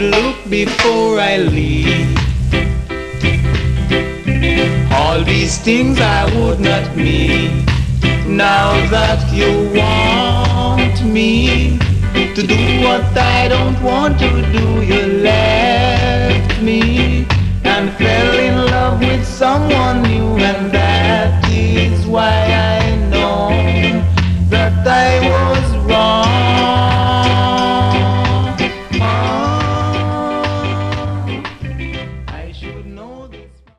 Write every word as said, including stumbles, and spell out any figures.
should look before I leave. All these things I would not mean. Now that you want me to do what I don't want to do, you left me and fell in love with someone